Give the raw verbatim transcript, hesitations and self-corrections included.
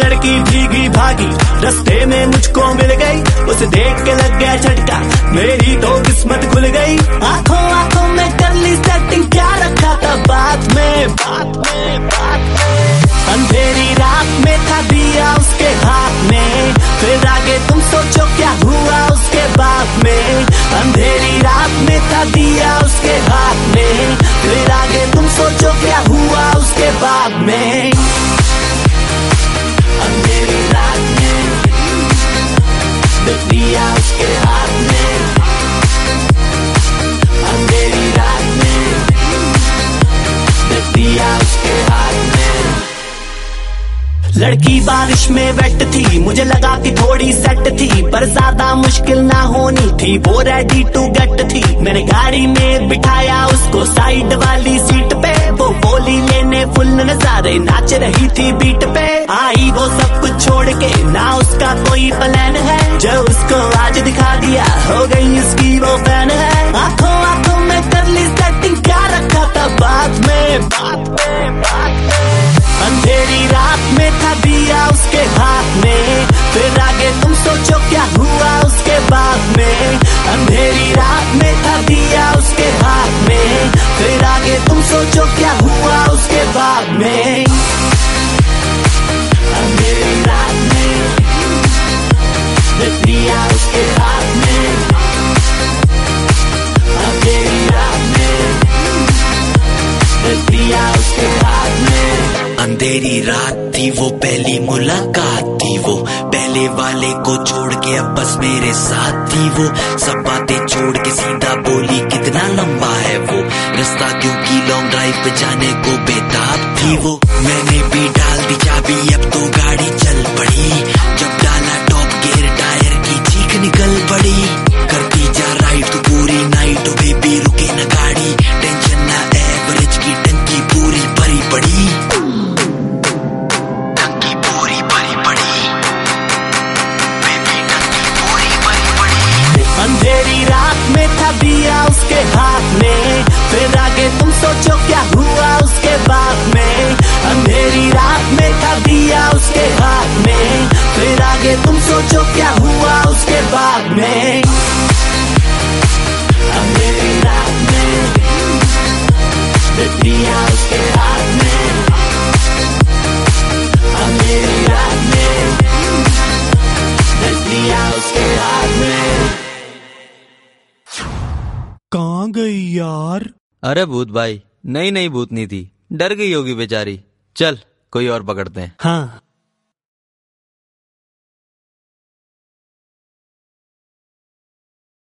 लड़की भीगी भागी रास्ते में मुझको मिल गई, उसे देख के लग गया झटका, मेरी तो किस्मत खुल गई। आंखों आंखों में कर ली सेटिंग, क्या रखा था बात में बात में बात में। अंधेरी रात में था दिया उसके हाथ में, फिर आगे तुम सोचो क्या हुआ उसके बाद में। अंधेरी रात में था दिया उसके हाथ में, फिर आगे तुम सोचो क्या हुआ उसके बाद में। अंधेरी रात में दिया उसके हाथ में, अंधेरी रात में दिया उसके हाथ में। लड़की बारिश में वेट थी, मुझे लगा कि थोड़ी सेट थी, पर ज्यादा मुश्किल ना होनी थी, वो रेडी टू गेट थी। मैंने गाड़ी में बिठाया उसको साइड वाली सीट पे, वो बोली लेने फुल नजारे, नाच रही थी बीट पे। आई वो सब कुछ छोड़ के, ना उसका कोई प्लान है, जो उसको आज दिखा दिया हो गई उसकी वो फैन है। आंखों आंखों में कर ली सेटिंग, क्या रखा था बात में बात में बात में। अंधेरी रात में था दिया उसके हाथ में, फिर आगे तुम सोचो क्या हुआ उसके बाद में। अंधेरी रात में था दिया उसके हाथ में, फिर आगे तुम सोचो क्या हुआ उसके बाद में। अंधेरी रात में दिया उसके हाथ में, अंधेरी रात में दिया उसके हाथ में। अंधेरी रात थी वो पहली मुलाकात थी, वो पहले वाले को छोड़ के अब बस मेरे साथ थी। वो सब बातें छोड़ के सीधा बोली कितना लंबा है वो रास्ता, क्योंकि लॉन्ग ड्राइव पे जाने को बेताब थी वो। मैंने भी डाल दी चाबी, अब तो गाड़ी चल पड़ी, जब डाला टॉप गियर टायर की चीख निकल पड़ी। करती जा राइड तो पूरी नाइट, ओ बेबी रुके न गाड़ी, टेंशन ना एवरेज की टंकी पूरी भरी पड़ी, टंकी पूरी भरी पड़ी, बेबी टंकी पूरी भरी पड़ी। अंधेरी रात में था दिया उसके हाथ में, फिर आगे तुम सोचो क्या हुआ उसके बाद में। अंधेरी रात में था दिया उसके हाथ में, फिर आगे तुम सोचो क्या हुआ उसके बाद में। अंधेरी रात में दिया उसके हाथ में, अंधेरी रात में दिया उसके हाथ में। कहाँ गई यार? अरे भूत भाई, नई नई भूतनी थी, डर गई होगी बेचारी। चल कोई और पकड़ते हैं। हाँ।